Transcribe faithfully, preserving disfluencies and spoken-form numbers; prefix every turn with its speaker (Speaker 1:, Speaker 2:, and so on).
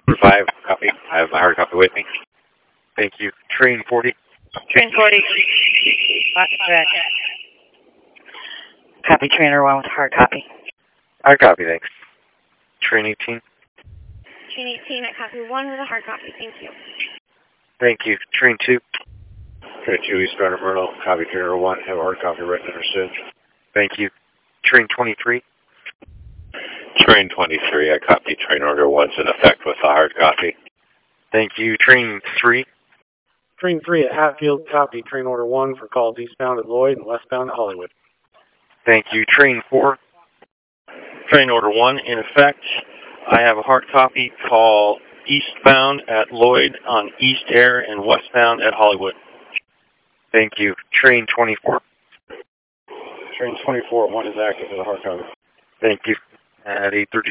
Speaker 1: five, copy. I have my hard copy with me. Thank you. Train forty.
Speaker 2: Train forty. Back. Copy, trainer one with hard copy.
Speaker 1: Hard copy, thanks. Train eighteen.
Speaker 3: Train eighteen at copy one with a hard copy. Thank you.
Speaker 1: Thank you. Train two.
Speaker 4: Train two, eastbound of Myrtle. Copy, trainer one. Have a hard copy written, understood.
Speaker 1: Thank you. Train twenty-three.
Speaker 5: Train twenty-three, I copy train order one's in effect with a hard copy.
Speaker 1: Thank you. Train three.
Speaker 6: Train three at Hatfield, copy train order one for calls eastbound at Lloyd and westbound at Hollywood.
Speaker 1: Thank you. Train four.
Speaker 7: Train order one in effect. I have a hard copy. Call eastbound at Lloyd on East Air and westbound at Hollywood.
Speaker 1: Thank you. Train twenty-four.
Speaker 4: Train twenty-four, one is active with a hard copy.
Speaker 1: Thank you. At eight thirty.